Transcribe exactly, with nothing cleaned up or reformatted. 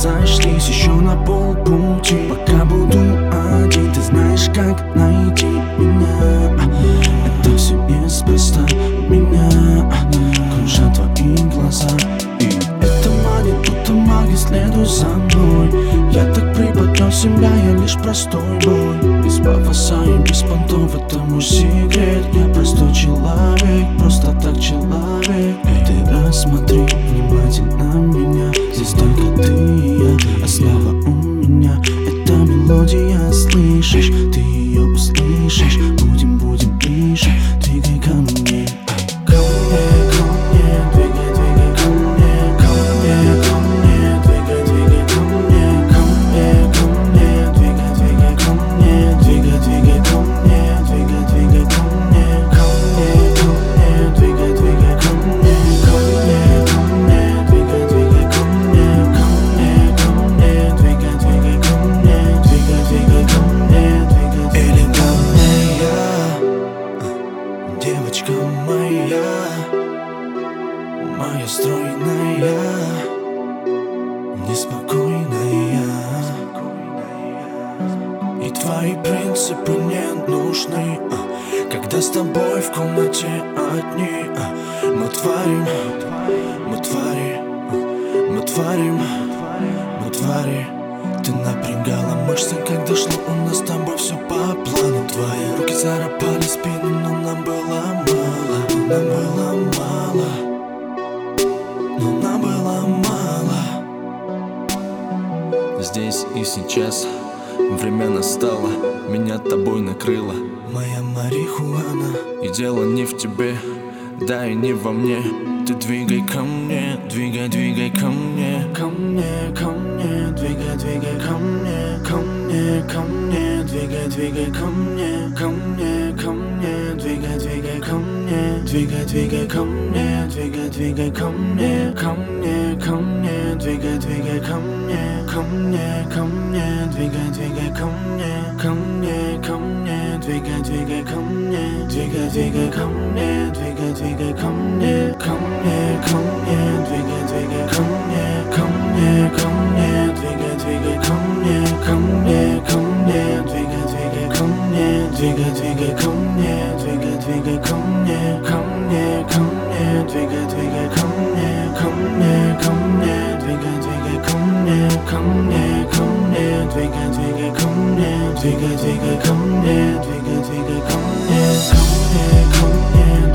разошлись еще на полпути. Пока буду один, ты знаешь, как найти меня. Это все неспроста, меня кружат твои глаза. И это манит, будто магия, следуй за мной. Я так преподнес себя, я лишь простой бой. Без пафоса и без понтов, это мой секрет. Я простой человек, просто так человек. Ты рассмотри внимательно меня. Здесь только ты и я, основа у меня. Эта мелодия, слышишь, ты ее услышишь. Будем, будем ближе, двигай ко мне. Ко мне, ко мне, двигай, двигай ко мне. Ко мне, ко мне, двигай, двигай ко мне. Ко мне, ко мне, двигай, двигай ко мне. Двигай, двигай ко мне, двигай, двигай ко мне. Ко мне, ко мне, двигай, двигай ко мне. Ко мне, ко мне, двигай, двигай ко мне. Ко мне, ко мне, двигай, двигай ко мне. Двигай, двигай ко мне, двигай. Элегантная девочка моя, моя стройная, неспокойная. И твои принципы не нужны, а, когда с тобой в комнате одни, а, мы творим, мы творим, мы творим, мы творим. Ты напрягала мышцы, когда шло у нас с тобой все по плану. Твои руки царапали спину, но нам было мало, нам было мало, но нам было мало. Здесь и сейчас время настало, меня тобой накрыло. Моя марихуана. И дело не в тебе, да и не во мне. Ты двигай ко мне, двигай, двигай ко мне. Ко мне, ко мне, двигай, двигай ко мне. Ко мне, ко мне, двигай, двигай ко мне. Ко мне, ко мне, двигай, двигай ко мне. Двигай, двигай ко мне, двигай, двигай ко мне. Ко мне, ко мне, двигай, двигай ко мне. Ко мне, ко мне, двигай, двигай ко мне. Ко мне, ко мне, двигай, двигай ко мне. Двигай, двигай ко мне, двигай, двигай ко мне. Ко мне, ко мне, двигай, двигай ко мне. Ко мне, ко мне, двигай, двигай ко мне. Ко мне, ко мне, двигай, двигай ко мне. Двигай, двигай ко мне, двигай, двигай ко мне. Ко мне, ко мне, двигай, двигай ко мне. Ко мне, ко мне, двигай, двигай ко мне. Ко мне, ко мне, двигай, двигай ко мне. Двигай, двигай ко мне, двигай, двигай ко мне. Ко мне, ко мне.